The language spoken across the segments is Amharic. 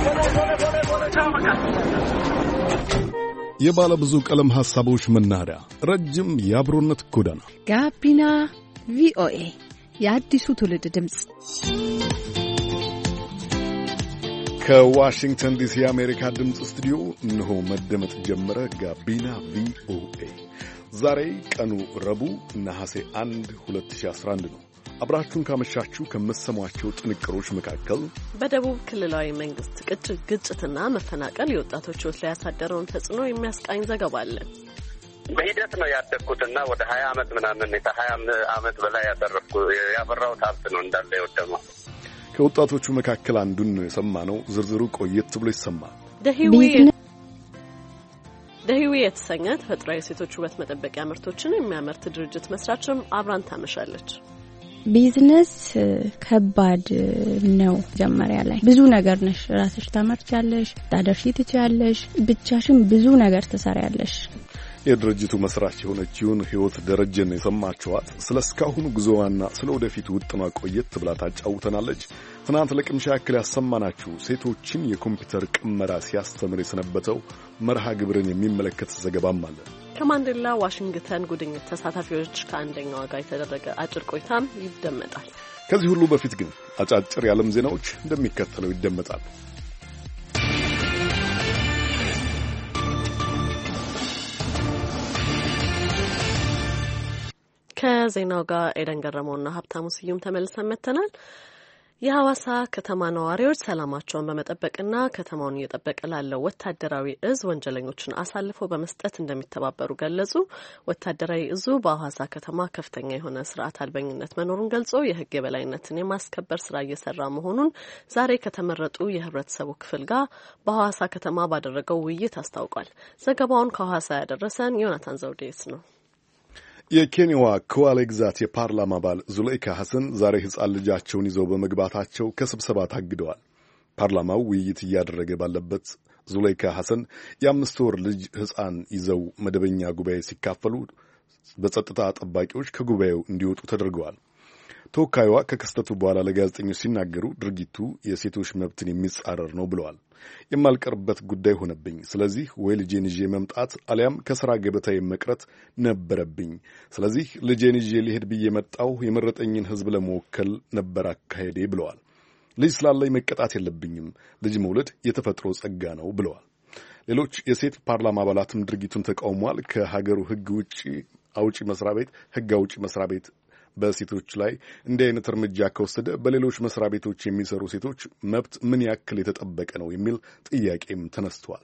የባለ ብዙ ቀለም ሐሳቦች መናኸሪያ ረጅም የአብሮነት ጎዳና ጋቢና ቪኦኤ የአዲሱ ትውልድ ድምጽ ከዋሽንግተን ዲሲ የአሜሪካ ድምጽ ስቱዲዮ እነሆ መደመጥ ጀመረ። ጋቢና ቪኦኤ ዛሬ ቀኑ ረቡዕ ነሐሴ 1 2011 ነው። አብራችሁን ካመሻችሁ ከምትሰሟቸው ጥንቅሮች መካከል በደቡብ ክልላዊ መንግስት ግጭትና መፈናቀል የወጣቶች ሕይወት ላይ ያሳደረውን ተጽዕኖ የሚያስቃኝ ዘገባ አለ። በሂደት ነው ያደግኩትና ወደ 20 ዓመት ምናምን ከ20 ዓመት በላይ ያፈራሁት ሀብት ነው እንዳለ የወደመው። ከወጣቶቹ መካከል አንዱን ነው የሰማነው። ዝርዝሩ ቆየት ብሎ ይሰማል። ደህዊ የተሰኘ ተፈጥሯዊ የሴቶች ውበት መጠበቂያ ምርቶችን የሚያመርት ድርጅት መስራችም አብራን ታመሻለች። ቢዝነስ ከባድ ነው። መጀመሪያ ላይ ብዙ ነገር ነሽ፣ ራስሽ ታመርቻለሽ፣ ታደርሺ ትችያለሽ፣ ብቻሽን ብዙ ነገር ትሰሪያለሽ። የድርጅቱ መስራች የሆነችውን ህይወት ደረጀን የሰማችኋት። ስለ እስካሁኑ ጉዞዋና ስለ ወደፊት ውጥኗ ቆየት ብላ ታጫውተናለች። ትናንት ለቅምሻ ያክል ያሰማናችሁ ሴቶችን የኮምፒውተር ቅመራ ሲያስተምር የሰነበተው መርሃ ግብርን የሚመለከት ዘገባም አለ። ከማንዴላ ዋሽንግተን ጉብኝት ተሳታፊዎች ከአንደኛዋ ጋር የተደረገ አጭር ቆይታም ይደመጣል። ከዚህ ሁሉ በፊት ግን አጫጭር የዓለም ዜናዎች እንደሚከተለው ይደመጣል። ከዜናው ጋር ኤደን ገረመውና ሀብታሙ ስዩም ተመልሰን መጥተናል። የሐዋሳ ከተማ ነዋሪዎች ሰላማቸውን በመጠበቅና ከተማውን እየጠበቀ ላለው ወታደራዊ እዝ ወንጀለኞችን አሳልፈው በመስጠት እንደሚተባበሩ ገለጹ። ወታደራዊ እዙ በሐዋሳ ከተማ ከፍተኛ የሆነ ስርዓት አልበኝነት መኖሩን ገልጾ የሕግ የበላይነትን የማስከበር ስራ እየሰራ መሆኑን ዛሬ ከተመረጡ የህብረተሰቡ ክፍል ጋር በሐዋሳ ከተማ ባደረገው ውይይት አስታውቋል። ዘገባውን ከሐዋሳ ያደረሰን ዮናታን ዘውዴስ ነው። የኬንያዋ ኮዋሌ ግዛት የፓርላማ አባል ዙሌይካ ሐሰን ዛሬ ሕፃን ልጃቸውን ይዘው በመግባታቸው ከስብሰባ ታግደዋል። ፓርላማው ውይይት እያደረገ ባለበት ዙሌይካ ሐሰን የ5 ወር ልጅ ሕፃን ይዘው መደበኛ ጉባኤ ሲካፈሉ በጸጥታ ጠባቂዎች ከጉባኤው እንዲወጡ ተደርገዋል። ተወካይዋ ከክስተቱ በኋላ ለጋዜጠኞች ሲናገሩ ድርጊቱ የሴቶች መብትን የሚጻረር ነው ብለዋል። የማልቀርበት ጉዳይ ሆነብኝ። ስለዚህ ወይ ልጄን ይዤ መምጣት አሊያም ከሥራ ገበታዬ መቅረት ነበረብኝ። ስለዚህ ልጄን ይዤ ሊሄድ ብዬ መጣሁ። የመረጠኝን ሕዝብ ለመወከል ነበር አካሄዴ ብለዋል። ልጅ ስላለኝ መቀጣት የለብኝም። ልጅ መውለድ የተፈጥሮ ጸጋ ነው ብለዋል። ሌሎች የሴት ፓርላማ አባላትም ድርጊቱን ተቃውሟል። ከሀገሩ ሕግ አውጪ መስሪያ ቤት በሴቶች ላይ እንዲህ አይነት እርምጃ ከወሰደ በሌሎች መስሪያ ቤቶች የሚሰሩ ሴቶች መብት ምን ያክል የተጠበቀ ነው የሚል ጥያቄም ተነስቷል።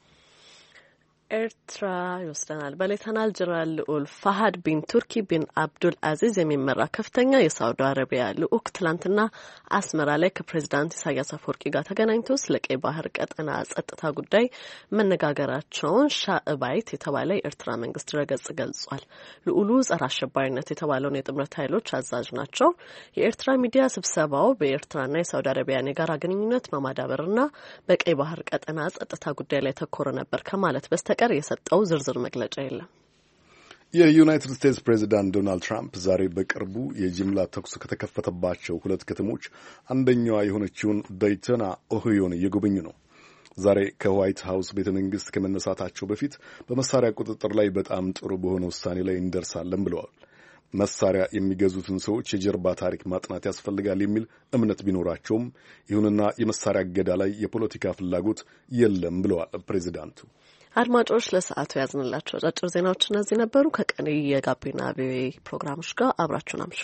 ኤርትራ ይወስደናል። በሌተናል ጀነራል ልዑል ፋሃድ ቢን ቱርኪ ቢን አብዱል አዚዝ የሚመራ ከፍተኛ የሳውዲ አረቢያ ልዑክ ትላንትና አስመራ ላይ ከፕሬዚዳንት ኢሳያስ አፈወርቂ ጋር ተገናኝቶ ስለ ቀይ ባህር ቀጠና ጸጥታ ጉዳይ መነጋገራቸውን ሻዕባይት የተባለ የኤርትራ መንግስት ድረገጽ ገልጿል። ልዑሉ ጸረ አሸባሪነት የተባለውን የጥምረት ኃይሎች አዛዥ ናቸው። የኤርትራ ሚዲያ ስብሰባው በኤርትራና የሳውዲ አረቢያን የጋራ ግንኙነት በማዳበርና በቀይ ባህር ቀጠና ጸጥታ ጉዳይ ላይ ተኮረ ነበር ከማለት በስተቀር የሰጠው ዝርዝር መግለጫ የለም። የዩናይትድ ስቴትስ ፕሬዚዳንት ዶናልድ ትራምፕ ዛሬ በቅርቡ የጅምላ ተኩስ ከተከፈተባቸው 2 ከተሞች አንደኛዋ የሆነችውን ዳይተና ኦሃዮን እየጎበኙ ነው። ዛሬ ከዋይት ሃውስ ቤተ መንግስት ከመነሳታቸው በፊት በመሳሪያ ቁጥጥር ላይ በጣም ጥሩ በሆነ ውሳኔ ላይ እንደርሳለን ብለዋል። መሳሪያ የሚገዙትን ሰዎች የጀርባ ታሪክ ማጥናት ያስፈልጋል የሚል እምነት ቢኖራቸውም ይሁንና የመሳሪያ እገዳ ላይ የፖለቲካ ፍላጎት የለም ብለዋል ፕሬዚዳንቱ። አድማጮች ለሰዓቱ ያዝንላቸው አጫጭር ዜናዎች እነዚህ ነበሩ። ከቀሪ የጋቢና ቪኦኤ ፕሮግራሞች ጋር አብራችሁን አምሹ።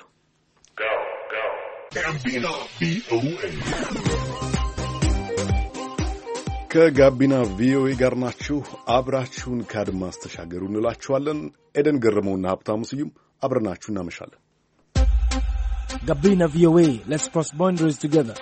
ከጋቢና ቪኦኤ ጋር ናችሁ። አብራችሁን ከአድማስ ተሻገሩ እንላችኋለን። ኤደን ገረመውና ሀብታሙ ስዩም አብረናችሁ እናመሻለን። ጋቢና ቪኦኤ ሌትስ ክሮስ ባውንደሪስ ቱጌዘር።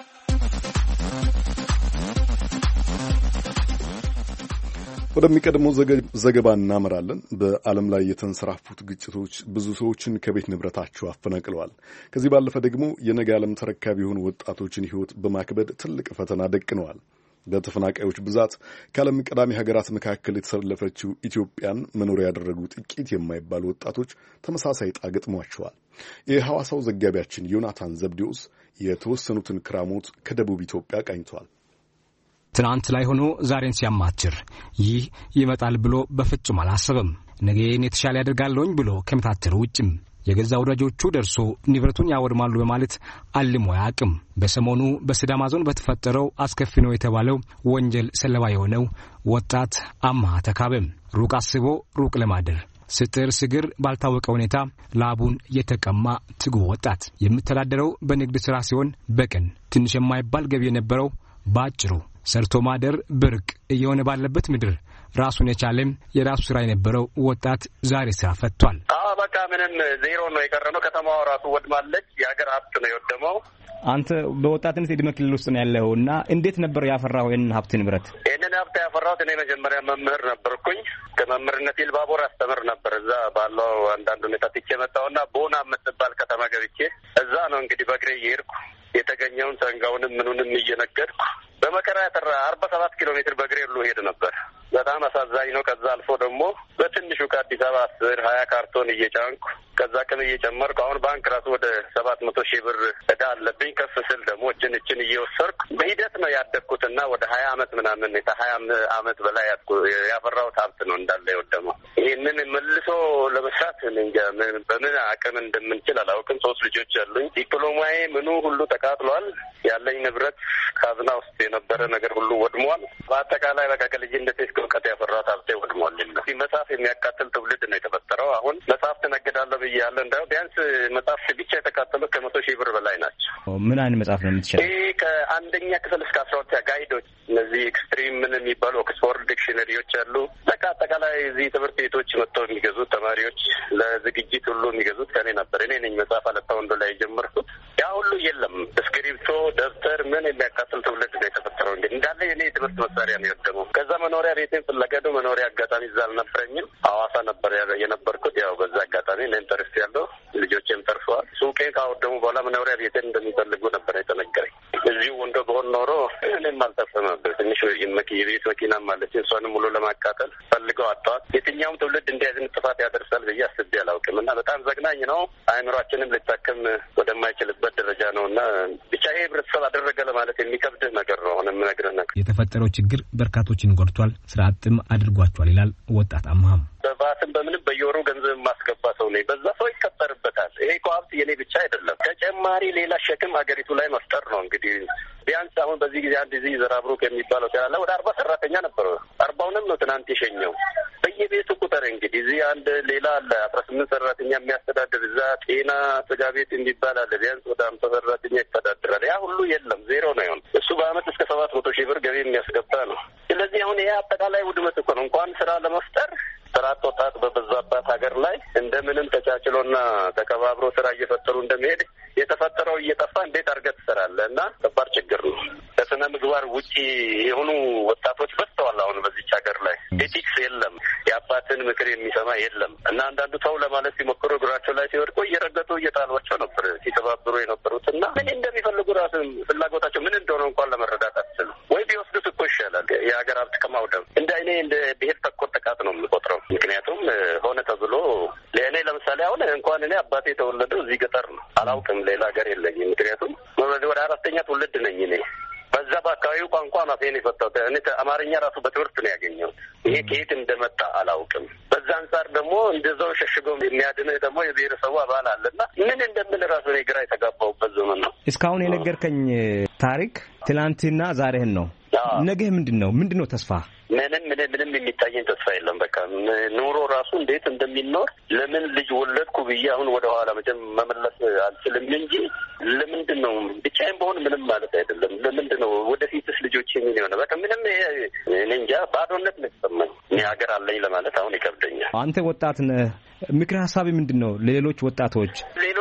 ወደሚቀድመው ዘገባ እናመራለን። በዓለም ላይ የተንሰራፉት ግጭቶች ብዙ ሰዎችን ከቤት ንብረታቸው አፈናቅለዋል። ከዚህ ባለፈ ደግሞ የነገ ዓለም ተረካቢ የሆኑ ወጣቶችን ሕይወት በማክበድ ትልቅ ፈተና ደቅነዋል። በተፈናቃዮች ብዛት ከዓለም ቀዳሚ ሀገራት መካከል የተሰለፈችው ኢትዮጵያን መኖሪያ ያደረጉ ጥቂት የማይባሉ ወጣቶች ተመሳሳይ ዕጣ ገጥሟቸዋል። የሐዋሳው ዘጋቢያችን ዮናታን ዘብዴዎስ የተወሰኑትን ክራሞት ከደቡብ ኢትዮጵያ ቃኝተዋል። ትናንት ላይ ሆኖ ዛሬን ሲያማትር ይህ ይመጣል ብሎ በፍጹም አላሰበም። ነገን የተሻለ ያደርጋለሁኝ ብሎ ከመታተር ውጭም የገዛ ወዳጆቹ ደርሶ ንብረቱን ያወድማሉ በማለት አልሞ ያቅም። በሰሞኑ በሲዳማ ዞን በተፈጠረው አስከፊ ነው የተባለው ወንጀል ሰለባ የሆነው ወጣት አማሃ ተካበም ሩቅ አስቦ ሩቅ ለማደር ስጥር ስግር ባልታወቀ ሁኔታ ላቡን የተቀማ ትጉ ወጣት የሚተዳደረው በንግድ ሥራ ሲሆን በቀን ትንሽ የማይባል ገቢ የነበረው ባጭሩ ሰርቶ ማደር ብርቅ እየሆነ ባለበት ምድር ራሱን የቻለም የራሱ ሥራ የነበረው ወጣት ዛሬ ሥራ ፈቷል። በቃ ምንም ዜሮ ነው የቀረነው። ከተማዋ ራሱ ወድማለች። የሀገር ሀብት ነው የወደመው። አንተ በወጣትነት ዕድሜ ክልል ውስጥ ነው ያለውና እንዴት ነበር ያፈራው ይሄንን ሀብት ንብረት? ይሄንን ሀብት ያፈራሁት እኔ መጀመሪያ መምህር ነበርኩኝ። ከመምህርነት ኢልባቦር አስተምር ነበር። እዛ ባለው አንዳንድ ሁኔታ ትቼ መጣሁና ቦና የምትባል ከተማ ገብቼ እዛ ነው እንግዲህ በእግሬ እየሄድኩ የተገኘውን ሰንጋውንም ምኑንም እየነገድኩ በመከራ ያተራ 47 ኪሎ ሜትር በእግሬ ሁሉ ሄድ ነበር። በጣም አሳዛኝ ነው። ከዛ አልፎ ደግሞ በትንሹ ከአዲስ አበባ 10-20 ካርቶን እየጫንኩ ከዛ ቀን እየጨመርኩ አሁን ባንክ ራሱ ወደ 700,000 ብር ዕዳ አለብኝ። ከፍ ስል ደግሞ እችን እየወሰርኩ በሂደት ነው ያደግኩትና ወደ 20 ዓመት ምናምን 20 ዓመት በላይ ያፈራሁት ሀብት ነው እንዳለ የወደመው። ይህንን መልሶ ለመስራት እንጃ በምን አቅም እንደምንችል አላውቅም። 3 ልጆች አሉኝ። ዲፕሎማዬ ምኑ ሁሉ ተቃጥሏል። ያለኝ ንብረት ካዝና ውስጥ የነበረ ነገር ሁሉ ወድሟል። በአጠቃላይ በቃ ከልጅነት እስከ እውቀት ያፈራሁት ሀብቴ ወድሟል። መጽሐፍ የሚያቃጥል ትውልድ ነው የተፈጠረው። አሁን መጽሐፍ ትነግዳለሁ ብያለሁ። እንዳው ቢያንስ መጽሐፍ ብቻ የተቃጠሉት ከ100,000 ብር በላይ ናቸው። ምን አይነት መጽሐፍ ነው የምትችለው? ይህ ከአንደኛ ክፍል እስከ 12 ጋይዶች፣ እነዚህ ኤክስትሪም ምን የሚባሉ ኦክስፎርድ ዲክሽነሪዎች አሉ። በቃ አጠቃላይ እዚህ ትምህርት ቤቶች መጥተው የሚገዙት ተማሪዎች ለዝግጅት ሁሉ የሚገዙት ከኔ ነበር። እኔ ነኝ መጽሐፍ አለታ ወንዶ ላይ የጀመርኩት። ያ ሁሉ የለም። እስክሪብቶ፣ ደብተር ምን የሚያቃጥል ትውልድ ነው የተፈጠረው። እንግዲህ እንዳለ የኔ የትምህርት መሳሪያ ነው የወደመው። ከዛ መኖሪያ ቤቴን ፍለገዱ መኖሪያ አጋጣሚ እዛ አልነበረኝም። ሐዋሳ ነበር የነበርኩት። ያው በዛ አጋጣሚ እኔም ተርፌያለሁ፣ ልጆቼም ተርፈዋል። ሱቄን ካወደሙ በኋላ መኖሪያ ቤቴን እንደሚፈልጉ ነበር የተነገረኝ። እዚሁ ወንዶ በሆን ኖሮ እኔም አልጠፍም ነበር። ትንሽ የቤት መኪናም አለች። እሷንም ሙሉ ለማቃጠል ፈልገው አጥተዋል። የትኛውም ትውልድ እንዲያዝን ጥፋት ያደርሳል ብዬ አስቤ አላውቅም እና በጣም ዘግናኝ ነው። አእምሯችንም ልታከም ወደማይችልበት ደረጃ ነው እና ብቻ ይሄ ህብረተሰብ አደረገ ለማለት የሚከብድህ ነገር ነው። አሁን የምነግርህ ነገር የተፈጠረው ችግር በርካቶችን ጎድቷል፣ ስራ አጥም አድርጓቸዋል ይላል ወጣት አማሃም። በባትም በምንም በየወሩ ገንዘብ የማስገባ ሰው ነኝ። በዛ ሰው ይቀጠርበታል። ይሄ እኮ ሀብት የኔ ብቻ አይደለም። ተጨማሪ ሌላ ሸክም ሀገሪቱ ላይ መፍጠር ነው። እንግዲህ ቢያንስ አሁን በዚህ ጊዜ አንድ እዚህ ዘራብሩክ የሚባለው ስላለ ወደ 40 ሰራተኛ ነበረ። 40ውንም ነው ትናንት የሸኘው። በየቤቱ ቁጥር እንግዲህ እዚህ አንድ ሌላ አለ 18 ሰራተኛ የሚያስተዳድር። እዛ ጤና ስጋ ቤት የሚባል አለ። ቢያንስ ወደ 50 ሰራተኛ ይተዳድራል። ያ ሁሉ የለም፣ ዜሮ ነው ይሆን። እሱ በአመት እስከ 700,000 ብር ገቢ የሚያስገባ ነው። ስለዚህ አሁን ይሄ አጠቃላይ ውድመት እኮ ነው። እንኳን ስራ ለመፍጠር ስራት ወጣት በበዛባት ሀገር ላይ እንደምንም ተቻችሎና ተከባብሮ ስራ እየፈጠሩ እንደሚሄድ የተፈጠረው እየጠፋ እንዴት አድርገህ ትሰራለህ? እና ከባድ ችግር ነው። ከስነ ምግባር ውጪ የሆኑ ወጣቶች በዝተዋል። አሁን በዚች ሀገር ላይ ኤቲክስ የለም። የአባትን ምክር የሚሰማ የለም። እና አንዳንዱ ተው ለማለት ሲሞክሩ እግራቸው ላይ ሲወድቁ እየረገጡ እየጣሏቸው ነበር ሲተባብሩ የነበሩት እና ምን እንደሚፈልጉ ራሱ ፍላጎታቸው ምን እንደሆነ እንኳን ለመረዳት አትችልም። ወይ ቢወስዱት እኮ ይሻላል የሀገር ሀብት ከማውደም። እንደ እኔ እንደ ብሔር ተኮር ጥቃት ነው የምቆጥረው። ምክንያቱም ሆነ ተብሎ ለእኔ ለምሳሌ አሁን እንኳን እኔ አባቴ የተወለደው እዚህ ገጠር ነው። አላውቅም፣ ሌላ ሀገር የለኝም። ምክንያቱም ወደ 4ኛ ትውልድ ነኝ እኔ። በዛ በአካባቢው ቋንቋ ማፌን የፈታሁት እኔ አማርኛ ራሱ በትምህርት ነው ያገኘሁት። ይሄ ከየት እንደመጣ አላውቅም። በዛ አንጻር ደግሞ እንደዛው ሸሽገው የሚያድንህ ደግሞ የብሔረሰቡ አባል አለና ምን እንደምን ራሱ እኔ ግራ የተጋባሁበት ዘመን ነው። እስካሁን የነገርከኝ ታሪክ ትላንትና ዛሬህን ነው። ነገ ምንድነው ተስፋ? ምንም የሚታየኝ ተስፋ የለም። በቃ ኑሮ ራሱ እንዴት እንደሚኖር ለምን ልጅ ወለድኩ ብዬ አሁን ወደ ኋላ መመለስ አልችልም እንጂ ለምንድን ነው ብቻዬን በሆን ምንም ማለት አይደለም። ለምንድን ነው ወደፊትስ ልጆች ምን ይሆነ? በቃ ምንም እኔ እንጃ ባዶነት ነው የተሰማኝ። እኔ ሀገር አለኝ ለማለት አሁን ይከብደኛል። አንተ ወጣት ነህ። ምክር ሀሳብ ምንድን ነው? ሌሎች ወጣቶች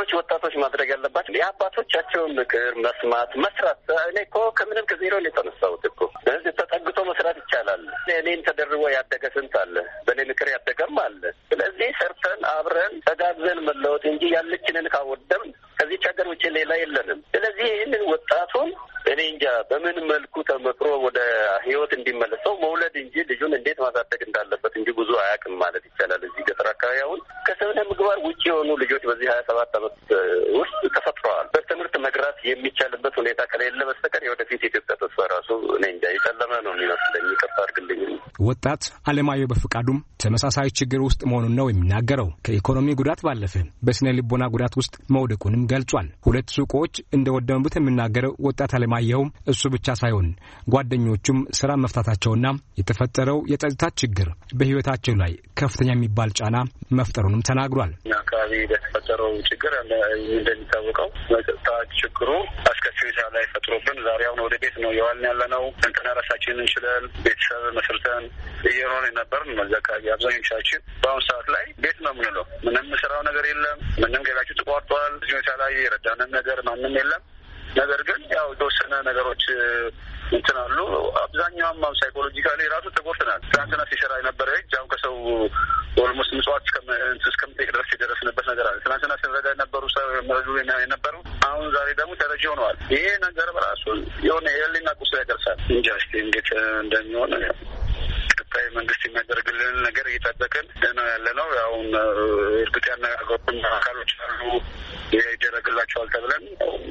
ማድረግ ያለባቸው የአባቶቻቸውን ምክር መስማት፣ መስራት። እኔ እኮ ከምንም ከዜሮ ነው የተነሳሁት እኮ። ስለዚህ ተጠግቶ መስራት ይቻላል። እኔም ተደርቦ ያደገ ስንት አለ፣ በእኔ ምክር ያደገም አለ። ስለዚህ ሰርተን አብረን ተጋግዘን መለወጥ እንጂ ያለችንን ካወደም ከዚች ሀገር ውጭ ሌላ የለንም። ስለዚህ ይህንን ወጣቱን እኔ እንጃ በምን መልኩ ተመክሮ ወደ ህይወት እንዲመለሰው መውለድ እንጂ ልጁን እንዴት ማሳደግ እንዳለበት እንጂ ብዙ አያውቅም ማለት ይቻላል። እዚህ ገጠር አካባቢ አሁን ከስነ ምግባር ውጭ የሆኑ ልጆች በዚህ 27 ዓመት ውስጥ ተፈጥረዋል። በትምህርት መግራት የሚቻልበት ሁኔታ ከሌለ በስተቀር የወደፊት ኢትዮጵያ ተስፋ ራሱ እኔ እንጃ የጨለመ የሚመስለኝ። ይቅርታ አድርግልኝ። ወጣት አለማየሁ በፍቃዱም ተመሳሳይ ችግር ውስጥ መሆኑን ነው የሚናገረው። ከኢኮኖሚ ጉዳት ባለፈ በስነ ልቦና ጉዳት ውስጥ መውደቁንም ገልጿል። 2 ሱቆች እንደወደሙበት የሚናገረው ወጣት አለማየሁ እሱ ብቻ ሳይሆን ጓደኞቹም ስራ መፍታታቸውና የተፈጠረው የጸጥታ ችግር በህይወታቸው ላይ ከፍተኛ የሚባል ጫና መፍጠሩንም ተናግሯል። አካባቢ የተፈጠረው ችግር እንደሚታወቀው የጸጥታ ችግሩ አስከፊ ሁኔታ ላይ ፈጥሮብን ዛሬ አሁን ወደ ቤት ነው የዋልን ያለነው። እንትና ራሳችንን እንችላለን ቤተሰብ መስርተን እየኖርን የነበርን ነው። አካባቢ አብዛኞቻችን በአሁኑ ሰዓት ላይ ቤት ነው የምንለው። ምንም ስራው ነገር የለም። ምንም ገቢያችን ተቋርጧል። እዚህ ሁኔታ ላይ የረዳንን ነገር ማንም የለም። ነገር ግን ያው የተወሰነ ነገሮች እንትናሉ። አብዛኛውም ሳይኮሎጂካሊ ራሱ ተጎድተናል። ትናንትና ሲሰራ የነበረ እጅ አሁን ከሰው ኦልሞስት ምጽዋት እስከምጠይቅ ድረስ የደረስንበት ነገር አለ። ትናንትና ስንረዳ የነበሩ መረዱ የነበሩ አሁን ዛሬ ደግሞ ተረጂ ሆነዋል። ይሄ ነገር በራሱ የሆነ የህሊና ቁስል ያደርሳል። እንጃ እስኪ እንዴት እንደሚሆን ቀጣይ መንግስት የሚያደርግልን ነገር እየጠበቅን ነው ያለ ነው። አሁን እርግጥ ያነጋገሩን አካሎች አሉ ይደረግላቸዋል ተብለን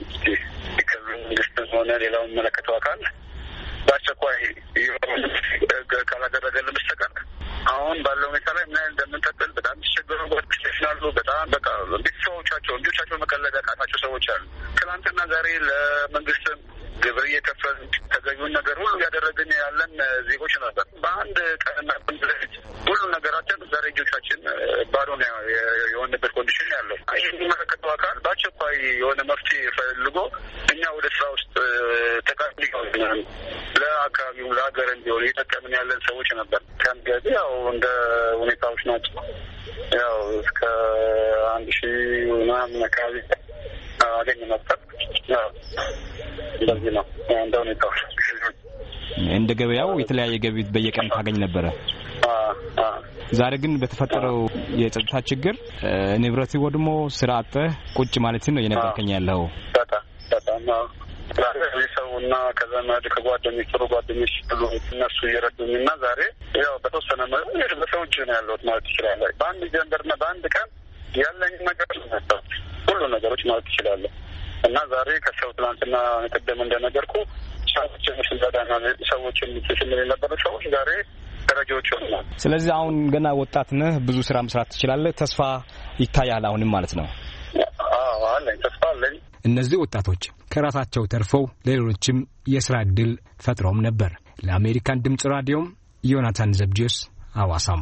መንግስት ሆነ ሌላውን መለከተው አካል በአስቸኳይ ካላደረገልን በስተቀር አሁን ባለው ሁኔታ ላይ ምን እንደምንቀጥል በጣም ሲቸገሩ ይችላሉ። በጣም በቃ ልጆቻቸው መቀለድ ያቃታቸው ሰዎች አሉ። ትናንትና ዛሬ ለመንግስትም ግብር እየከፈልን ተገቢውን ነገር ሁሉ ያደረግን ያለን ዜጎች ነበር። በአንድ ቀንና ብንድረጅ ሁሉ ነገራችን ዛሬ እጆቻችን ባዶ የሆነበት ኮንዲሽን ያለው ይህ የሚመለከተው አካል በአስቸኳይ የሆነ መፍትሄ ፈልጎ እኛ ወደ ስራ ውስጥ ተቃሚ ለአካባቢው ለሀገር እንዲሆን እየጠቀምን ያለን ሰዎች ነበር። ከንገዲ ያው እንደ ሁኔታዎች ናቸው። ያው እስከ 1000 ምናምን አካባቢ አገኝ ነበር። እንደዚህ ነው እንደ ሁኔታዎች። እንደ ገበያው የተለያየ ገቢ በየቀን ታገኝ ነበረ። ዛሬ ግን በተፈጠረው የጸጥታ ችግር ንብረት ወድሞ ስራ አጥተህ ቁጭ ማለት ነው የነበርከኝ ያለው። በጣም ሰውና ከዘመድ ከጓደኞች ጥሩ ጓደኞች ሁሉ እነሱ እየረዱኝና ዛሬ ያው በተወሰነ መልኩ በሰው እጅ ነው ያለሁት ማለት ትችላለህ። በአንድ ጀንበርና በአንድ ቀን ያለኝ ነገር ነው ሁሉ ነገሮች ማለት ትችላለህ። እና ዛሬ ከሰው ትናንትና ቀደም እንደነገርኩ ሰዎችን ስንል የነበረ ሰዎች ዛሬ ደረጃዎች ሆነዋል። ስለዚህ አሁን ገና ወጣት ነህ፣ ብዙ ስራ መስራት ትችላለህ። ተስፋ ይታያል አሁንም ማለት ነው? አዎ አለኝ፣ ተስፋ አለኝ። እነዚህ ወጣቶች ከራሳቸው ተርፈው ለሌሎችም የስራ ዕድል ፈጥረውም ነበር። ለአሜሪካን ድምጽ ራዲዮም ዮናታን ዘብዲዮስ አዋሳም።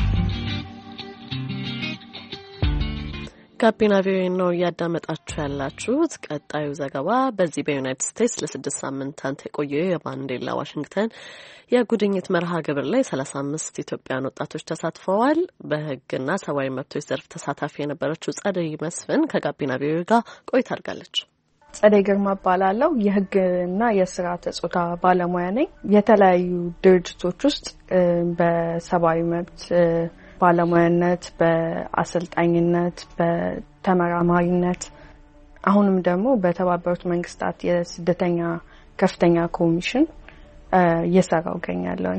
ጋቢና ቪኦኤ ነው እያዳመጣችሁ ያላችሁት። ቀጣዩ ዘገባ በዚህ በዩናይትድ ስቴትስ ለ6 ሳምንታት የቆየው የማንዴላ ዋሽንግተን የጉድኝት መርሃ ግብር ላይ 35 ኢትዮጵያውያን ወጣቶች ተሳትፈዋል። በሕግና ሰብአዊ መብቶች ዘርፍ ተሳታፊ የነበረችው ጸደይ መስፍን ከጋቢና ቪኦኤ ጋር ቆይታ አድርጋለች። ጸደይ ግርማ እባላለሁ። የሕግና የስርዓተ ጾታ ባለሙያ ነኝ። የተለያዩ ድርጅቶች ውስጥ በሰብአዊ መብት ባለሙያነት፣ በአሰልጣኝነት፣ በተመራማሪነት አሁንም ደግሞ በተባበሩት መንግስታት የስደተኛ ከፍተኛ ኮሚሽን እየሰራሁ እገኛለሁ።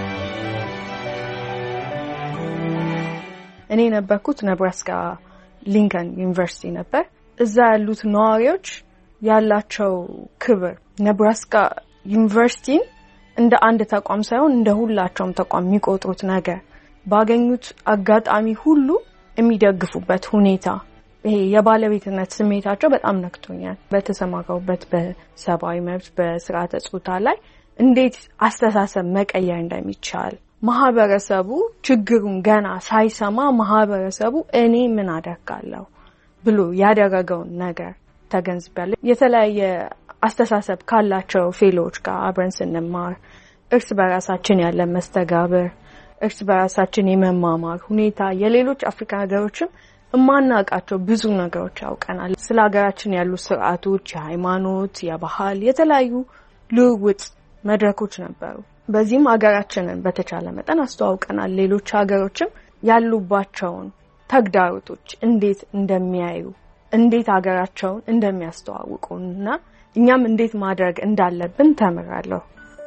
እኔ የነበርኩት ነብራስካ ሊንከን ዩኒቨርሲቲ ነበር። እዛ ያሉት ነዋሪዎች ያላቸው ክብር ነብራስካ ዩኒቨርሲቲን እንደ አንድ ተቋም ሳይሆን እንደ ሁላቸውም ተቋም የሚቆጥሩት ነገር ባገኙት አጋጣሚ ሁሉ የሚደግፉበት ሁኔታ ይሄ የባለቤትነት ስሜታቸው በጣም ነክቶኛል። በተሰማራውበት በሰብአዊ መብት በስርዓተ ጾታ ላይ እንዴት አስተሳሰብ መቀየር እንደሚቻል ማህበረሰቡ ችግሩን ገና ሳይሰማ ማህበረሰቡ እኔ ምን አደርጋለሁ ብሎ ያደረገውን ነገር ተገንዝቤያለሁ። የተለያየ አስተሳሰብ ካላቸው ፌሎዎች ጋር አብረን ስንማር እርስ በራሳችን ያለ መስተጋብር እርስ በራሳችን የመማማር ሁኔታ የሌሎች አፍሪካ ሀገሮችም እማናውቃቸው ብዙ ነገሮች ያውቀናል። ስለ ሀገራችን ያሉ ስርዓቶች፣ የሃይማኖት፣ የባህል የተለያዩ ልውውጥ መድረኮች ነበሩ። በዚህም ሀገራችንን በተቻለ መጠን አስተዋውቀናል። ሌሎች ሀገሮችም ያሉባቸውን ተግዳሮቶች እንዴት እንደሚያዩ እንዴት ሀገራቸውን እንደሚያስተዋውቁና እኛም እንዴት ማድረግ እንዳለብን ተምራለሁ።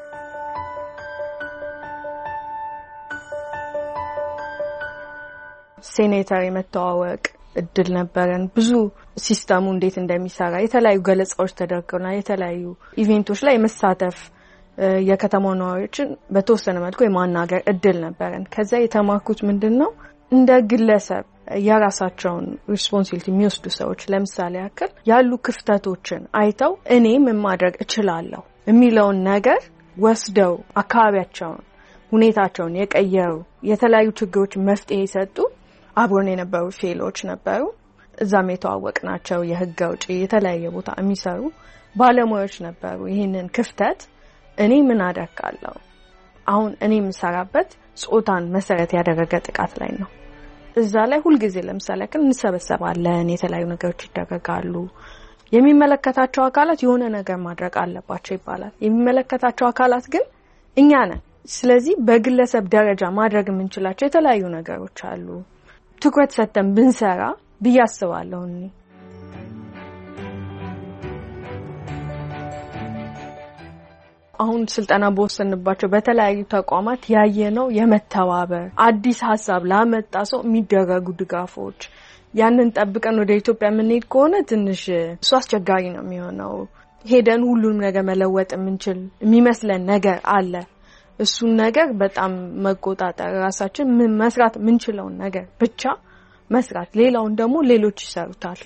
ሴኔተር የመተዋወቅ እድል ነበረን። ብዙ ሲስተሙ እንዴት እንደሚሰራ የተለያዩ ገለጻዎች ተደርገውና የተለያዩ ኢቨንቶች ላይ መሳተፍ የከተማው ነዋሪዎችን በተወሰነ መልኩ የማናገር እድል ነበረን። ከዛ የተማርኩት ምንድነው እንደ ግለሰብ የራሳቸውን ሪስፖንሲቢሊቲ የሚወስዱ ሰዎች ለምሳሌ ያክል ያሉ ክፍተቶችን አይተው እኔ ምን ማድረግ እችላለሁ የሚለውን ነገር ወስደው አካባቢያቸውን ሁኔታቸውን የቀየሩ የተለያዩ ችግሮች መፍትሄ የሰጡ አብሮን የነበሩ ፌሎች ነበሩ። እዛም የተዋወቅናቸው የህግ አውጪ የተለያየ ቦታ የሚሰሩ ባለሙያዎች ነበሩ። ይሄንን ክፍተት እኔ ምን አደርጋለሁ አሁን እኔ የምሰራበት ጾታን መሰረት ያደረገ ጥቃት ላይ ነው። እዛ ላይ ሁሉ ጊዜ ለምሳሌ ያክል እንሰበሰባለን፣ የተለያዩ ነገሮች ይደረጋሉ። የሚመለከታቸው አካላት የሆነ ነገር ማድረግ አለባቸው ይባላል። የሚመለከታቸው አካላት ግን እኛ ነን። ስለዚህ በግለሰብ ደረጃ ማድረግ የምንችላቸው የተለያዩ ነገሮች አሉ። ትኩረት ሰጥተን ብንሰራ ብዬ አስባለሁ። አሁን ስልጠና በወሰንባቸው በተለያዩ ተቋማት ያየነው የመተባበር አዲስ ሀሳብ ላመጣ ሰው የሚደረጉ ድጋፎች ያንን ጠብቀን ወደ ኢትዮጵያ የምንሄድ ከሆነ ትንሽ እሱ አስቸጋሪ ነው የሚሆነው። ሄደን ሁሉንም ነገር መለወጥ የምንችል የሚመስለን ነገር አለ። እሱን ነገር በጣም መቆጣጠር ራሳችን መስራት የምንችለውን ነገር ብቻ መስራት፣ ሌላውን ደግሞ ሌሎች ይሰሩታል።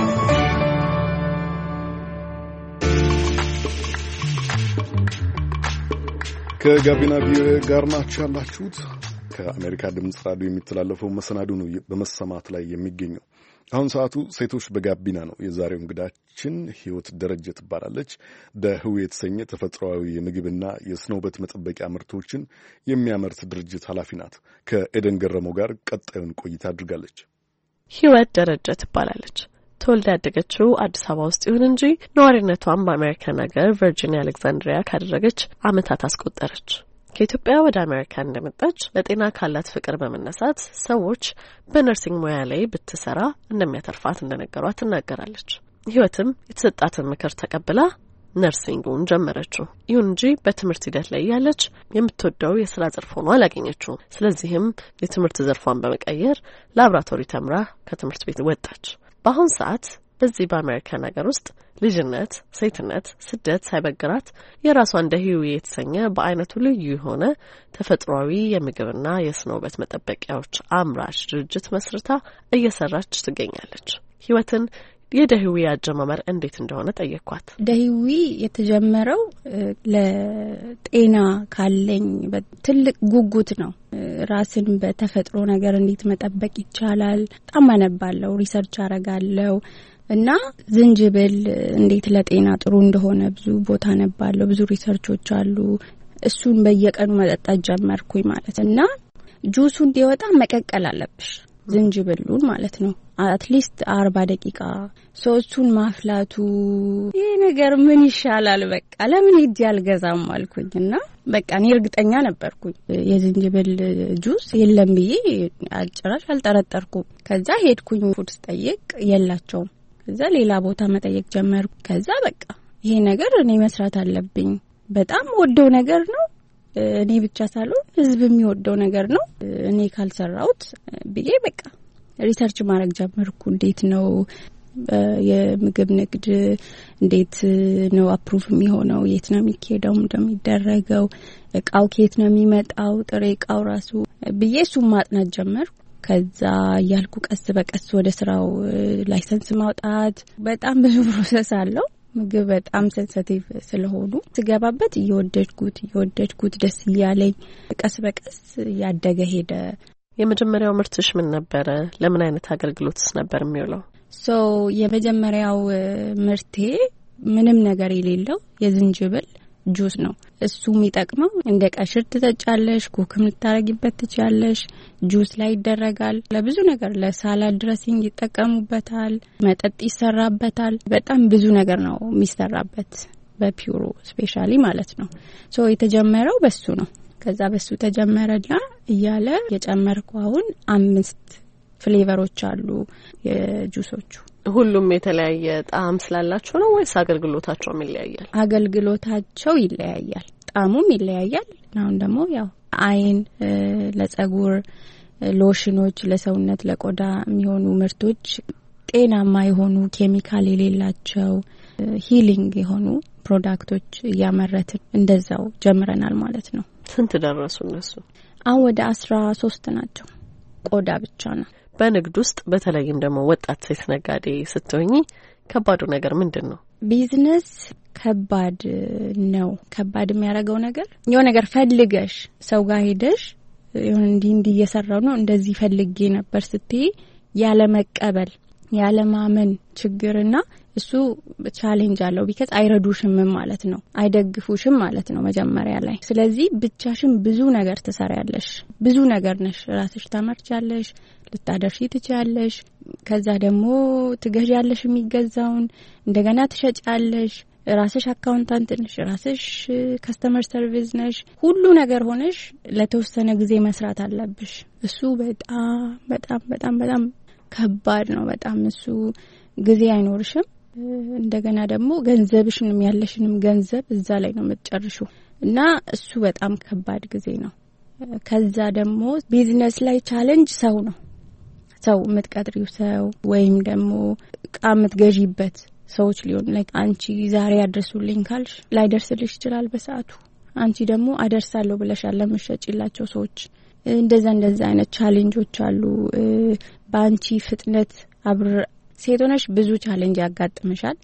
ከጋቢና ቪኦኤ ጋር ናችሁ ያላችሁት። ከአሜሪካ ድምጽ ራዲዮ የሚተላለፈው መሰናዶ ነው በመሰማት ላይ የሚገኘው። አሁን ሰዓቱ ሴቶች በጋቢና ነው። የዛሬው እንግዳችን ህይወት ደረጀ ትባላለች። ደህው የተሰኘ ተፈጥሯዊ የምግብና የስነ ውበት መጠበቂያ ምርቶችን የሚያመርት ድርጅት ኃላፊ ናት። ከኤደን ገረመው ጋር ቀጣዩን ቆይታ አድርጋለች። ህይወት ደረጀ ትባላለች። ተወልዳ ያደገችው አዲስ አበባ ውስጥ ይሁን እንጂ ነዋሪነቷን በአሜሪካን ሀገር ቨርጂኒያ አሌክዛንድሪያ ካደረገች ዓመታት አስቆጠረች። ከኢትዮጵያ ወደ አሜሪካ እንደመጣች ለጤና ካላት ፍቅር በመነሳት ሰዎች በነርሲንግ ሙያ ላይ ብትሰራ እንደሚያተርፋት እንደነገሯት ትናገራለች። ህይወትም የተሰጣትን ምክር ተቀብላ ነርሲንጉን ጀመረችው። ይሁን እንጂ በትምህርት ሂደት ላይ ያለች የምትወደው የስራ ዘርፍ ሆኖ አላገኘችው። ስለዚህም የትምህርት ዘርፏን በመቀየር ላብራቶሪ ተምራ ከትምህርት ቤት ወጣች። በአሁን ሰዓት በዚህ በአሜሪካን ሀገር ውስጥ ልጅነት፣ ሴትነት፣ ስደት ሳይበግራት የራሷ እንደ ህይወት የተሰኘ በአይነቱ ልዩ የሆነ ተፈጥሯዊ የምግብና የስነ ውበት መጠበቂያዎች አምራች ድርጅት መስርታ እየሰራች ትገኛለች። ህይወትን የደህዊ አጀማመር እንዴት እንደሆነ ጠየቅኳት። ደህዊ የተጀመረው ለጤና ካለኝ ትልቅ ጉጉት ነው። ራስን በተፈጥሮ ነገር እንዴት መጠበቅ ይቻላል በጣም አነባለሁ፣ ሪሰርች አረጋለሁ እና ዝንጅብል እንዴት ለጤና ጥሩ እንደሆነ ብዙ ቦታ አነባለሁ። ብዙ ሪሰርቾች አሉ። እሱን በየቀኑ መጠጣት ጀመርኩኝ ማለት እና ጁሱ እንዲወጣ መቀቀል አለብሽ ዝንጅብሉን ማለት ነው። አትሊስት 40 ደቂቃ ሶስቱን ማፍላቱ ይሄ ነገር ምን ይሻላል በቃ ለምን ሄጄ አልገዛም አልኩኝና በቃ እኔ እርግጠኛ ነበርኩኝ የዝንጅብል ጁስ የለም ብዬ አጭራሽ አልጠረጠርኩም። ከዛ ሄድኩኝ ፉድ ጠይቅ የላቸውም። ከዛ ሌላ ቦታ መጠየቅ ጀመርኩ። ከዛ በቃ ይሄ ነገር እኔ መስራት አለብኝ። በጣም ወደው ነገር ነው። እኔ ብቻ ሳልሆን ህዝብ የሚወደው ነገር ነው። እኔ ካልሰራውት ብዬ በቃ ሪሰርች ማድረግ ጀመርኩ። እንዴት ነው የምግብ ንግድ እንዴት ነው አፕሩቭ የሚሆነው? የት ነው የሚካሄደው? እንደሚደረገው እቃው ከየት ነው የሚመጣው? ጥሬ እቃው ራሱ ብዬ እሱን ማጥናት ጀመርኩ። ከዛ ያልኩ ቀስ በቀስ ወደ ስራው ላይሰንስ ማውጣት በጣም ብዙ ፕሮሰስ አለው። ምግብ በጣም ሴንሲቲቭ ስለሆኑ ስገባበት እየወደድኩት ደስ እያለኝ ቀስ በቀስ ያደገ ሄደ። የመጀመሪያው ምርትሽ ምን ነበረ? ለምን አይነት አገልግሎትስ ነበር የሚውለው? የመጀመሪያው ምርቴ ምንም ነገር የሌለው የዝንጅብል ጁስ ነው። እሱ የሚጠቅመው እንደ ቀሽር ትጠጫለሽ፣ ኩክም ልታረጊበት ትችያለሽ፣ ጁስ ላይ ይደረጋል። ለብዙ ነገር ለሳላድ ድሬሲንግ ይጠቀሙበታል፣ መጠጥ ይሰራበታል። በጣም ብዙ ነገር ነው የሚሰራበት በፒውሮ ስፔሻሊ ማለት ነው። የተጀመረው በሱ ነው። ከዛ በሱ ተጀመረና እያለ የጨመርኩ አሁን 5 ፍሌቨሮች አሉ የጁሶቹ። ሁሉም የተለያየ ጣዕም ስላላቸው ነው ወይስ አገልግሎታቸውም ይለያያል? አገልግሎታቸው ይለያያል፣ ጣዕሙም ይለያያል። አሁን ደግሞ ያው አይን፣ ለጸጉር ሎሽኖች፣ ለሰውነት ለቆዳ የሚሆኑ ምርቶች ጤናማ የሆኑ ኬሚካል የሌላቸው ሂሊንግ የሆኑ ፕሮዳክቶች ያመረትን እንደዛው ጀምረናል ማለት ነው። ስንት ደረሱ እነሱ? አሁን ወደ 13 ናቸው። ቆዳ ብቻ ነው። በንግድ ውስጥ በተለይም ደግሞ ወጣት ሴት ነጋዴ ስትሆኚ ከባዱ ነገር ምንድነው? ቢዝነስ ከባድ ነው። ከባድ የሚያደርገው ነገር የሆነ ነገር ፈልገሽ ሰው ጋር ሄደሽ የሆነ እንዲህ እየሰራው ነው እንደዚህ ፈልጌ ነበር ስትይ ያለ መቀበል ያለ ማመን ችግርና እሱ ቻሌንጅ አለው። ቢከስ አይረዱሽም ማለት ነው፣ አይደግፉሽም ማለት ነው መጀመሪያ ላይ። ስለዚህ ብቻሽን ብዙ ነገር ትሰሪያለሽ፣ ብዙ ነገር ነሽ። ራስሽ ታመርቻለሽ፣ ልታደርሺ ትችያለሽ። ከዛ ደግሞ ትገዣለሽ፣ የሚገዛውን እንደገና ትሸጫለሽ። ራስሽ አካውንታንት ነሽ፣ ራስሽ ከስተመር ሰርቪስ ነሽ። ሁሉ ነገር ሆነሽ ለተወሰነ ጊዜ መስራት አለብሽ። እሱ በጣም በጣም በጣም በጣም ከባድ ነው። በጣም እሱ ጊዜ አይኖርሽም። እንደገና ደግሞ ገንዘብሽንም ያለሽንም ገንዘብ እዛ ላይ ነው የምትጨርሺው እና እሱ በጣም ከባድ ጊዜ ነው። ከዛ ደግሞ ቢዝነስ ላይ ቻሌንጅ ሰው ነው። ሰው የምትቀጥሪው ሰው ወይም ደግሞ እቃ የምትገዢበት ሰዎች ሊሆን ላይ አንቺ ዛሬ አድርሱልኝ ካልሽ ላይደርስልሽ ይችላል በሰዓቱ። አንቺ ደግሞ አደርሳለሁ ብለሻል ለምትሸጪላቸው ሰዎች። እንደዛ አይነት ቻሌንጆች አሉ። በአንቺ ፍጥነት ሴቶነሽ ብዙ ቻሌንጅ ያጋጥምሻል።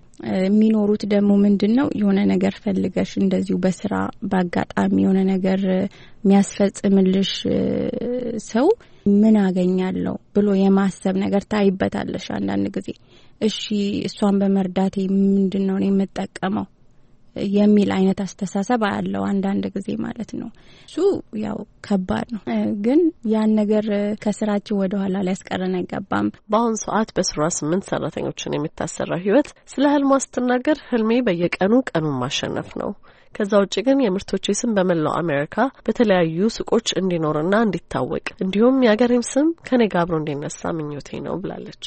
የሚኖሩት ደግሞ ምንድነው የሆነ ነገር ፈልገሽ እንደዚሁ በስራ በአጋጣሚ የሆነ ነገር የሚያስፈጽምልሽ ሰው ምን አገኛለሁ ብሎ የማሰብ ነገር ታይበታለሽ አንዳንድ ጊዜ። እሺ እሷን በመርዳቴ ምንድነው ነው የምጠቀመው የሚል አይነት አስተሳሰብ አለው አንዳንድ ጊዜ ማለት ነው። እሱ ያው ከባድ ነው፣ ግን ያን ነገር ከስራችን ወደ ኋላ ሊያስቀረን አይገባም። በአሁን ሰዓት በስራ 8 ሰራተኞችን የምታሰራው ህይወት ስለ ህልሟ ስትናገር ህልሜ በየቀኑ ቀኑን ማሸነፍ ነው። ከዛ ውጪ ግን የምርቶቼ ስም በመላው አሜሪካ በተለያዩ ሱቆች እንዲኖርና እንዲታወቅ እንዲሁም የሀገሬም ስም ከኔ ጋር አብሮ እንዲነሳ ምኞቴ ነው ብላለች።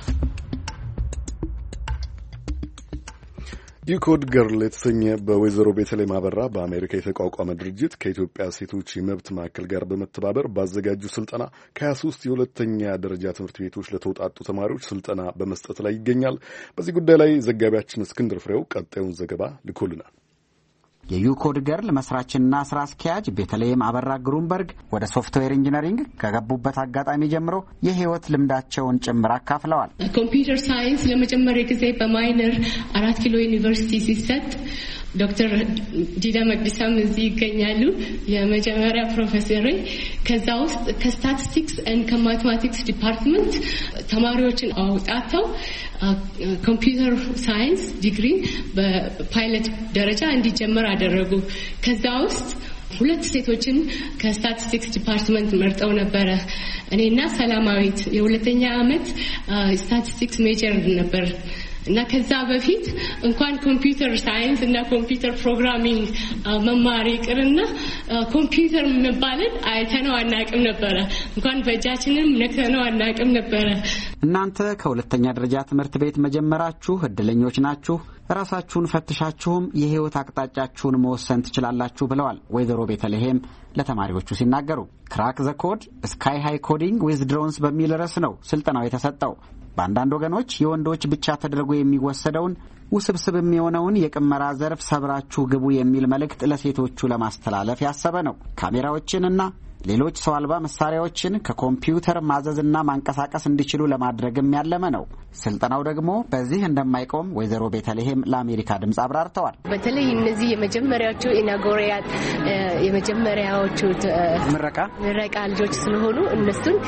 ዩኮድ ገርል የተሰኘ በወይዘሮ ቤተልሔም አበራ በአሜሪካ የተቋቋመ ድርጅት ከኢትዮጵያ ሴቶች የመብት ማዕከል ጋር በመተባበር ባዘጋጁ ስልጠና ከ23 የሁለተኛ ደረጃ ትምህርት ቤቶች ለተውጣጡ ተማሪዎች ስልጠና በመስጠት ላይ ይገኛል። በዚህ ጉዳይ ላይ ዘጋቢያችን እስክንድር ፍሬው ቀጣዩን ዘገባ ልኮልናል። የዩኮድ ገርል መስራችና ስራ አስኪያጅ ቤተልሔም አበራ ግሩምበርግ ወደ ሶፍትዌር ኢንጂነሪንግ ከገቡበት አጋጣሚ ጀምሮ የህይወት ልምዳቸውን ጭምር አካፍለዋል። ኮምፒውተር ሳይንስ ለመጀመሪያ ጊዜ በማይነር 4 ኪሎ ዩኒቨርሲቲ ሲሰጥ ዶክተር ዲዳ መቅዲሳም እዚህ ይገኛሉ፣ የመጀመሪያ ፕሮፌሰር። ከዛ ውስጥ ከስታቲስቲክስ እና ከማቴማቲክስ ዲፓርትመንት ተማሪዎችን አውጣተው ኮምፒውተር ሳይንስ ዲግሪ በፓይለት ደረጃ እንዲጀምር አደረጉ። ከዛ ውስጥ 2 ሴቶችን ከስታቲስቲክስ ዲፓርትመንት መርጠው ነበረ። እኔና ሰላማዊት የሁለተኛ አመት ስታቲስቲክስ ሜጀር ነበር እና ከዛ በፊት እንኳን ኮምፒውተር ሳይንስ እና ኮምፒውተር ፕሮግራሚንግ መማር ይቅርና ኮምፒውተር መባልን አይተነው አናውቅም ነበረ። እንኳን በእጃችንም ነክተነው አናውቅም ነበረ። እናንተ ከሁለተኛ ደረጃ ትምህርት ቤት መጀመራችሁ እድለኞች ናችሁ። ራሳችሁን ፈትሻችሁም የህይወት አቅጣጫችሁን መወሰን ትችላላችሁ ብለዋል ወይዘሮ ቤተልሔም ለተማሪዎቹ ሲናገሩ። ክራክ ዘ ኮድ ስካይ ሃይ ኮዲንግ ዊዝ ድሮንስ በሚል ርዕስ ነው ስልጠናው የተሰጠው። በአንዳንድ ወገኖች የወንዶች ብቻ ተደርጎ የሚወሰደውን ውስብስብ የሚሆነውን የቅመራ ዘርፍ ሰብራችሁ ግቡ የሚል መልእክት ለሴቶቹ ለማስተላለፍ ያሰበ ነው። ካሜራዎችንና ሌሎች ሰው አልባ መሳሪያዎችን ከኮምፒውተር ማዘዝና ማንቀሳቀስ እንዲችሉ ለማድረግም ያለመ ነው። ስልጠናው ደግሞ በዚህ እንደማይቆም ወይዘሮ ቤተልሔም ለአሜሪካ ድምጽ አብራርተዋል። በተለይ እነዚህ የመጀመሪያዎቹ ኢናጎሪያት የመጀመሪያዎቹ ምረቃ ልጆች ስለሆኑ እነሱን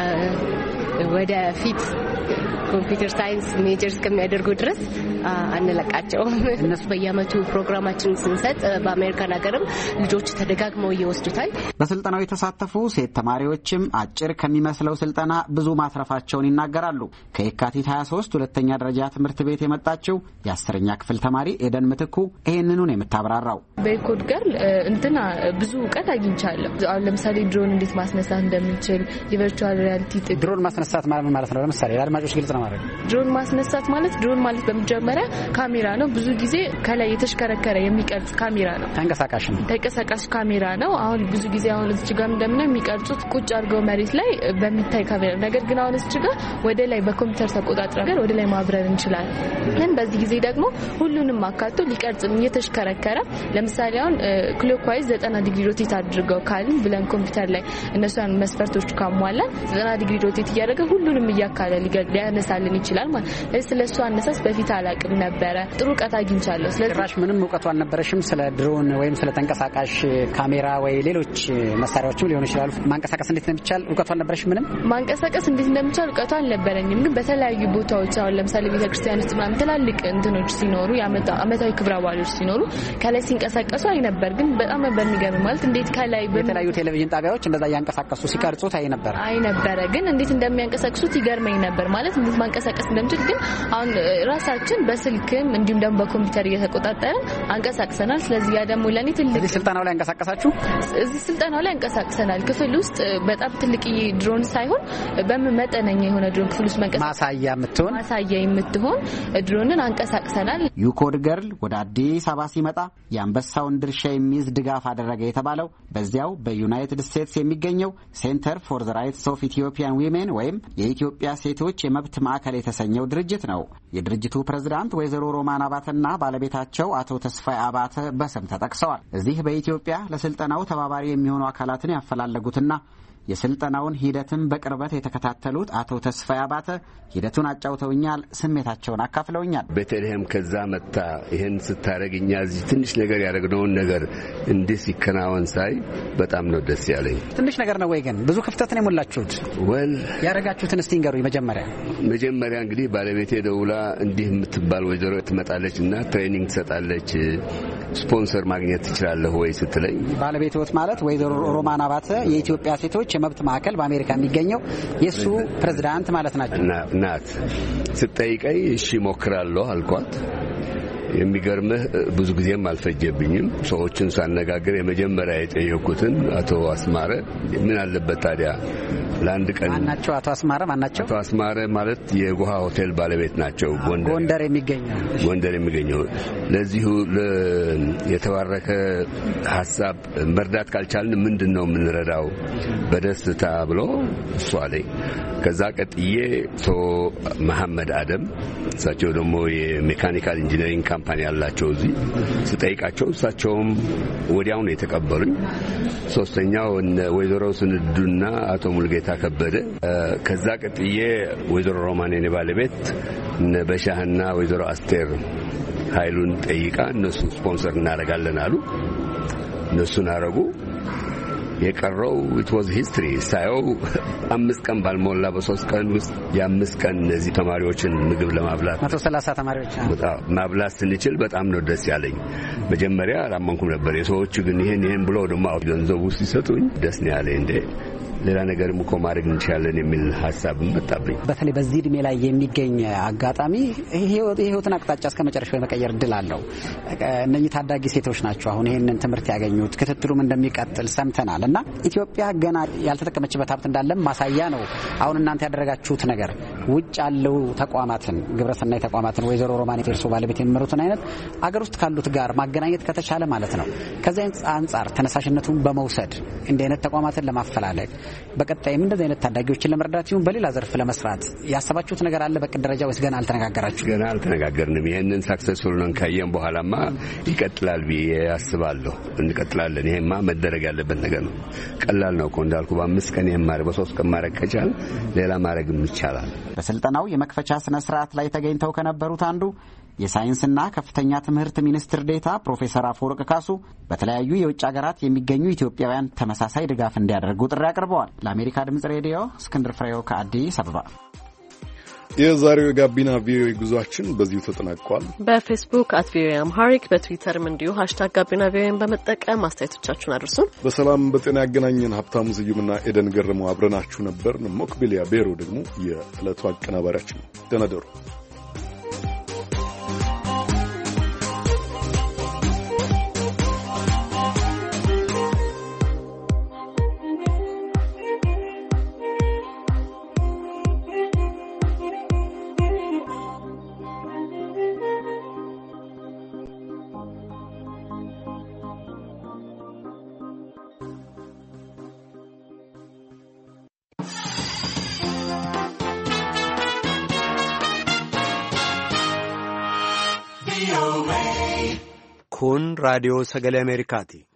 ወደፊት ኮምፒውተር ሳይንስ ሜጀር እስከሚያደርጉ ድረስ አንለቃቸውም። እነሱ በየአመቱ ፕሮግራማችን ስንሰጥ በአሜሪካን ሀገርም ልጆች ተደጋግመው እየወስዱታል። በስልጠናው የተሳተፉ ሴት ተማሪዎችም አጭር ከሚመስለው ስልጠና ብዙ ማትረፋቸውን ይናገራሉ። ከየካቲት 23 ሁለተኛ ደረጃ ትምህርት ቤት የመጣችው የ10ኛ ክፍል ተማሪ ኤደን ምትኩ ይሄንኑ ነው የምታብራራው። በዩኮድ ገርል ብዙ እውቀት አግኝቻለሁ። አሁን ለምሳሌ ድሮን እንዴት ማስነሳት እንደምንችል፣ የቨርቹዋል ሪያሊቲ ድሮን ማስነሳት ማለት ነው? ለምሳሌ ለአድማጮች ግልጽ ነው ማለት ድሮን ማስነሳት ማለት በመጀመሪያ ካሜራ ነው። ብዙ ጊዜ ከላይ የተሽከረከረ የሚቀርጽ ካሜራ ነው። ተንቀሳቃሽ ካሜራ ነው። አሁን ብዙ ጊዜ አሁን እዚህ ጋር እንደምናየው የሚቀርጹት ቁጭ አድርገው መሬት ላይ በሚታይ ካሜራ፣ ነገር ግን አሁን እዚህ ጋር ወደ ላይ በኮምፒውተር ተቆጣጥረን ወደ ላይ ማብረር እንችላለን። ግን በዚህ ጊዜ ደግሞ ሁሉንም አካቶ ሊቀርጽም እየተሽከረከረ ለምሳሌ አሁን ክሎክዋይዝ 90 ዲግሪ ሮቴት አድርገው ካልን ብለን ኮምፒውተር ላይ እነሱን መስፈርቶች ካሟላን 90 ዲግሪ ሮቴት እያደረገ ሁሉንም እያካለ ሊያነሳልን ይችላል ማለት። ስለሱ አነሳስ በፊት አላቅም ነበረ። ጥሩ እውቀት አግኝቻለሁ። ስለዚህ ምንም እውቀቱ አልነበረሽም ስለ ድሮን ወይም ስለ ተንቀሳቃሽ ካሜራ ወይ ሌሎች መሳሪያዎችም ሊሆኑ ይችላሉ። ማንቀሳቀስ እንዴት እንደሚቻል እውቀቱ አልነበረሽም? ምንም ማንቀሳቀስ እንዴት እንደሚቻል እውቀቱ አልነበረኝም። ግን በተለያዩ ቦታዎች አሁን ለምሳሌ ቤተክርስቲያን ውስጥ ምናምን ትላልቅ እንትኖች ሲኖሩ አመታዊ ክብረ በዓሎች ሲኖሩ ከላይ ሲንቀሳቀሱ አይ ነበር። ግን በጣም በሚገርም ማለት እንዴት ከላይ በተለያዩ ቴሌቪዥን ጣቢያዎች እንደዛ ያንቀሳቀሱ ሲቀርጹት አይ ነበር። ግን እንዴት እንደሚያንቀሳቅሱት ይገርመኝ ነበር ማለት እንዴት ማንቀሳቀስ እንደምችል። ግን አሁን ራሳችን በስልክም እንዲሁም ደግሞ በኮምፒውተር እየተቆጣጠረን አንቀሳቅሰናል። ስለዚህ ያ ደግሞ ለኔ ትልቅ ስልጣናው ላይ አንቀሳቀሳችሁ? እዚህ ስልጣናው ላይ አንቀሳቅሰናል። ክፍል ውስጥ በጣም ትልቅ ድሮን ሳይሆን በመጠነኛ የሆነ ድሮን ክፍል ውስጥ ማሳያ የምትሆን ድሮንን አንቀሳቅሰናል። ዩኮድ ገርል ወደ አዲስ አበባ ሲመጣ የአንበሳውን ድርሻ የሚይዝ ድጋፍ አደረገ የተባለው በዚያው በዩናይትድ ስቴትስ የሚገኘው ሴንተር ፎር ዘ ራይትስ ኦፍ ኢትዮጵያን ዊሜን ወይም የኢትዮጵያ ሴቶች የመብት ማዕከል የተሰኘው ድርጅት ነው። የድርጅቱ ፕሬዝዳንት ወይዘሮ ሮማን አባተና ባለቤታቸው አቶ ተስፋይ አባተ በስም ተጠቅሰዋል። እዚህ በኢትዮጵያ ለስልጠናው ተባባሪ የሚሆኑ አካላትን ያፈላለጉትና የስልጠናውን ሂደትም በቅርበት የተከታተሉት አቶ ተስፋይ አባተ ሂደቱን አጫውተውኛል። ስሜታቸውን አካፍለውኛል። ቤተልሔም ከዛ መጣ ይሄን ስታረግኛ እዚህ ትንሽ ነገር ያደረግነውን ነገር እንዲህ ሲከናወን ሳይ በጣም ነው ደስ ያለኝ። ትንሽ ነገር ነው ወይ ግን ብዙ ክፍተት ነው የሞላችሁት? ያደረጋችሁትን እስቲ ንገሩኝ። መጀመሪያ እንግዲህ ባለቤቴ ደውላ እንዲህ የምትባል ወይዘሮ ትመጣለች እና ትሬኒንግ ትሰጣለች፣ ስፖንሰር ማግኘት ትችላለህ ወይ ስትለኝ፣ ባለቤትዎት ማለት ወይዘሮ ሮማን አባተ የኢትዮጵያ ሴቶች የመብት ማዕከል በአሜሪካ የሚገኘው የሱ ፕሬዝዳንት ማለት ናት። ስትጠይቀኝ እሺ ሞክራለሁ አልኳት። የሚገርምህ ብዙ ጊዜም አልፈጀብኝም። ሰዎችን ሳነጋገር የመጀመሪያ የጠየቁትን አቶ አስማረ ምን አለበት ታዲያ ለአንድ ቀን ማናቸው? አቶ አስማረ ማናቸው? አቶ አስማረ ማለት የጉሃ ሆቴል ባለቤት ናቸው። ጎንደር የሚገኘው ለዚሁ የተባረከ ሐሳብ መርዳት ካልቻልን ምንድነው የምንረዳው? በደስታ ብሎ እሷ ላይ ከዛ ቀጥዬ መሐመድ አደም እሳቸው ደግሞ የሜካኒካል ኢንጂነሪንግ ካምፓኒ ያላቸው እዚህ ስጠይቃቸው እሳቸውም ወዲያው ነው የተቀበሉኝ። ሶስተኛው ወይዘሮ ስንዱና አቶ ሙልጌታ ከበደ፣ ከዛ ቀጥዬ ወይዘሮ ሮማን የኔ ባለቤት በሻህና ወይዘሮ አስቴር ኃይሉን ጠይቃ እነሱ ስፖንሰር እናደርጋለን አሉ። እነሱን አረጉ። የቀረው it was history ሳይው 5 ቀን ባልሞላ በ3 ቀን ውስጥ የ5 ቀን እነዚህ ተማሪዎችን ምግብ ለማብላት 130 ተማሪዎች ማብላት ስንችል በጣም ነው ደስ ያለኝ። መጀመሪያ አላመንኩም ነበር። የሰዎቹ ግን ይሄን ብለው ደግሞ ገንዘቡ ሲሰጡኝ ደስ ነው ያለኝ። እንደ ሌላ ነገርም እኮ ማድረግ እንችላለን የሚል ሐሳብ መጣብኝ። በተለይ በዚህ እድሜ ላይ የሚገኝ አጋጣሚ ህይወትን አቅጣጫ እስከ መጨረሻው የመቀየር እድል አለው። እነኚህ ታዳጊ ሴቶች ናቸው አሁን ይሄንን ትምህርት ያገኙት። ክትትሉም እንደሚቀጥል ሰምተናል እና ኢትዮጵያ ገና ያልተጠቀመችበት ሀብት እንዳለም ማሳያ ነው። አሁን እናንተ ያደረጋችሁት ነገር ውጭ ያለው ተቋማትን ግብረሰናይ ተቋማትን ወይዘሮ ሮማን የርሶ ባለቤት የሚመሩትን አይነት አገር ውስጥ ካሉት ጋር ማገናኘት ከተቻለ ማለት ነው። ከዚያ አንጻር ተነሳሽነቱን በመውሰድ እንዲህ አይነት ተቋማትን ለማፈላለግ በቀጣይም እንደዚህ አይነት ታዳጊዎችን ለመርዳት ይሁን በሌላ ዘርፍ ለመስራት ያሰባችሁት ነገር አለ በቅድ ደረጃ ወይስ ገና አልተነጋገራችሁ? ገና አልተነጋገርንም። ይሄንን ሳክሰስፉል ነው ካየን በኋላማ ይቀጥላል ብዬ አስባለሁ። እንቀጥላለን። ይሄማ መደረግ ያለበት ነገር ነው። ቀላል ነው እኮ እንዳልኩ በ5 ቀን ይሄን ማድረግ በ3 ቀን ማድረግ ከቻል ሌላ ማድረግም ይቻላል። በስልጠናው የመክፈቻ ስነ ስርዓት ላይ ተገኝተው ከነበሩት አንዱ የሳይንስና ከፍተኛ ትምህርት ሚኒስትር ዴኤታ ፕሮፌሰር አፈወርቅ ካሱ በተለያዩ የውጭ ሀገራት የሚገኙ ኢትዮጵያውያን ተመሳሳይ ድጋፍ እንዲያደርጉ ጥሪ አቅርበዋል። ለአሜሪካ ድምጽ ሬዲዮ እስክንድር ፍሬው ከአዲስ አበባ። የዛሬው የጋቢና ቪኦኤ ጉዟችን በዚሁ ተጠናቋል። በፌስቡክ @ቪኦኤ አምሃሪክ በትዊተርም እንዲሁ #ጋቢና ቪኦኤን በመጠቀም አስተያየቶቻችሁን አድርሱን። በሰላም በጤና ያገናኘን። ሀብታሙ ስዩምና ኤደን ገረመው አብረናችሁ ነበር። ሞክቢሊያ ቤሮ ደግሞ የዕለቱ አቀናባሪያችን። ደህና ደሩ። Kun raadiyoo sagalee Ameerikaati.